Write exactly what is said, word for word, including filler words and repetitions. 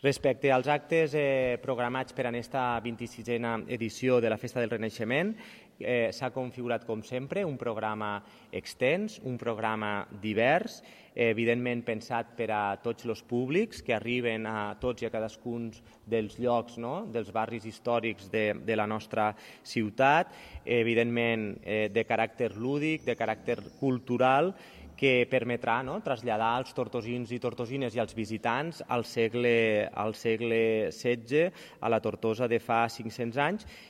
Respecte als actes eh, programats per a aquesta vint-i-sisena edició de la Festa del Renaixement, eh, s'ha configurat, com sempre, un programa extens, un programa divers, eh, evidentment pensat per a tots els públics que arriben a tots i a cadascun dels llocs, no?, dels barris històrics de, de la nostra ciutat, eh, evidentment eh, de caràcter lúdic, de caràcter cultural, que permetrà, no?, traslladar als tortosins i tortosines i als visitants al segle, al segle setze, a la Tortosa de fa cinc-cents anys,